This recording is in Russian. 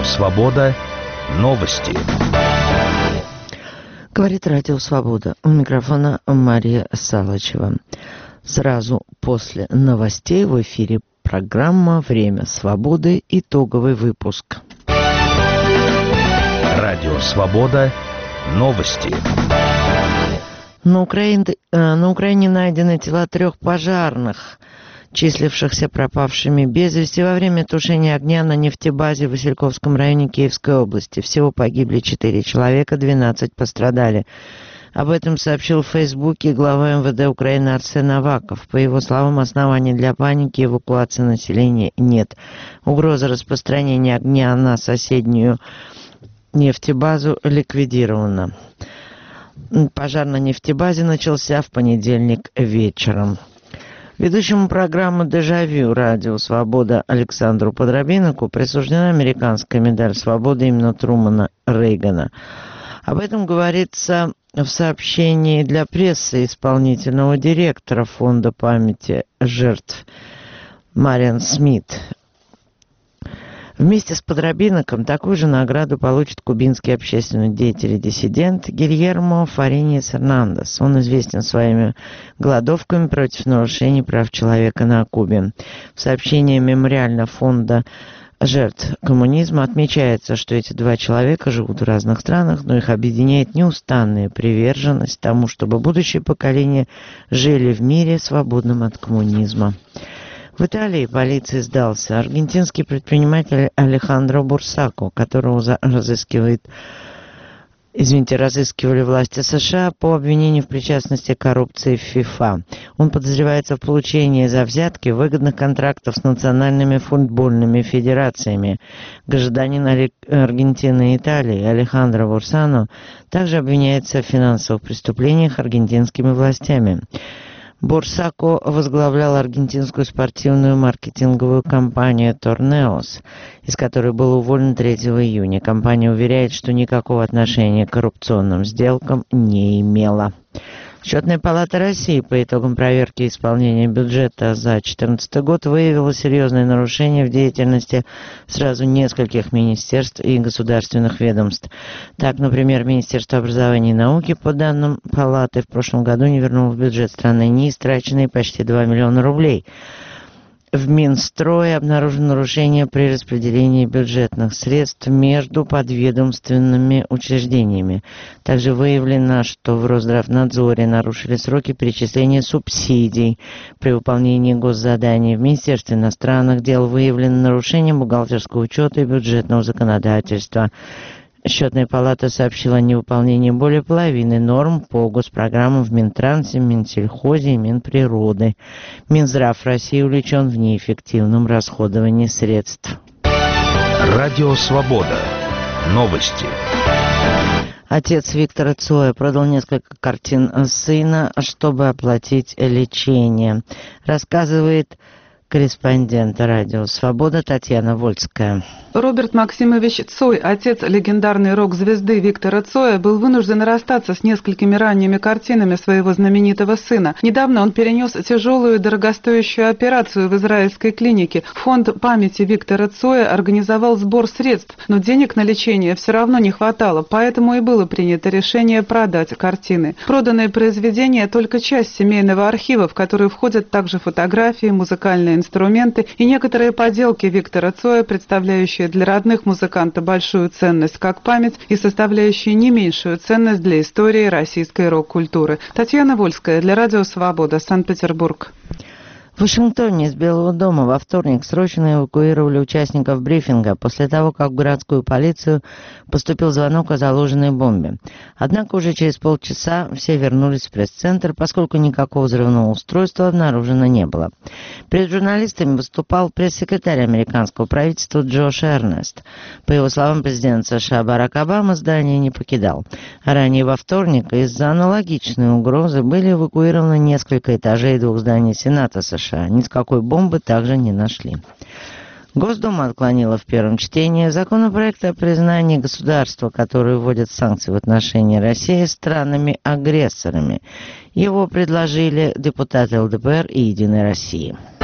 «Свобода». Новости. Говорит Радио Свобода. У микрофона Мария Салычева. Сразу после новостей в эфире программа «Время свободы». Итоговый выпуск. Радио «Свобода». Новости. На Украине найдены тела 3 пожарных, числившихся пропавшими без вести во время тушения огня на нефтебазе в Васильковском районе Киевской области. Всего погибли 4 человека, 12 пострадали. Об этом сообщил в Фейсбуке глава МВД Украины Арсен Аваков. По его словам, оснований для паники и эвакуации населения нет. Угроза распространения огня на соседнюю нефтебазу ликвидирована. Пожар на нефтебазе начался в понедельник вечером. Ведущему программы «Дежавю» Радио Свобода Александру Подробиннику присуждена американская медаль свободы имени Трумана Рейгана. Об этом говорится в сообщении для прессы исполнительного директора Фонда памяти жертв Мариан Смит. Вместе с Подробинником такую же награду получит кубинский общественный деятель и диссидент Гильермо Фариньес Эрнандес. Он известен своими голодовками против нарушений прав человека на Кубе. В сообщении мемориального фонда жертв коммунизма отмечается, что эти 2 человека живут в разных странах, но их объединяет неустанная приверженность тому, чтобы будущее поколение жили в мире, свободном от коммунизма. В Италии полиции сдался аргентинский предприниматель Алехандро Бурсако, которого разыскивали власти США по обвинению в причастности к коррупции в ФИФА. Он подозревается в получении за взятки выгодных контрактов с национальными футбольными федерациями. Гражданин Аргентины и Италии Алехандро Бурсано также обвиняется в финансовых преступлениях аргентинскими властями. Бурсако возглавлял аргентинскую спортивную маркетинговую компанию «Торнеос», из которой был уволен 3 июня. Компания уверяет, что никакого отношения к коррупционным сделкам не имела. Счетная палата России по итогам проверки исполнения бюджета за 2014 год выявила серьезные нарушения в деятельности сразу нескольких министерств и государственных ведомств. Так, например, Министерство образования и науки, по данным палаты, в прошлом году не вернуло в бюджет страны неистраченные почти 2 миллиона рублей. В Минстрое обнаружено нарушение при распределении бюджетных средств между подведомственными учреждениями. Также выявлено, что в Росздравнадзоре нарушили сроки перечисления субсидий при выполнении госзаданий. В Министерстве иностранных дел выявлено нарушение бухгалтерского учета и бюджетного законодательства. Счетная палата сообщила о невыполнении более половины норм по госпрограммам в Минтрансе, Минсельхозе и Минприроды. Минздрав России увлечен в неэффективном расходовании средств. Радио «Свобода». Новости. Отец Виктора Цоя продал несколько картин сына, чтобы оплатить лечение. Рассказывает корреспондент Радио Свобода Татьяна Вольская. Роберт Максимович Цой, отец легендарной рок-звезды Виктора Цоя, был вынужден расстаться с несколькими ранними картинами своего знаменитого сына. Недавно он перенес тяжелую и дорогостоящую операцию в израильской клинике. Фонд памяти Виктора Цоя организовал сбор средств, но денег на лечение все равно не хватало, поэтому и было принято решение продать картины. Проданные произведения – только часть семейного архива, в который входят также фотографии, музыкальные инструменты и некоторые поделки Виктора Цоя, представляющие для родных музыканта большую ценность как память и составляющие не меньшую ценность для истории российской рок-культуры. Татьяна Вольская для Радио Свобода, Санкт-Петербург. В Вашингтоне из Белого дома во вторник срочно эвакуировали участников брифинга после того, как в городскую полицию поступил звонок о заложенной бомбе. Однако уже через полчаса все вернулись в пресс-центр, поскольку никакого взрывного устройства обнаружено не было. Перед журналистами выступал пресс-секретарь американского правительства Джош Эрнест. По его словам, президент США Барак Обама здание не покидал. Ранее во вторник из-за аналогичной угрозы были эвакуированы несколько этажей 2 зданий Сената США. Никакой бомбы также не нашли. Госдума отклонила в первом чтении законопроект о признании государства, которое вводит санкции в отношении России, странами-агрессорами. Его предложили депутаты ЛДПР и «Единой России».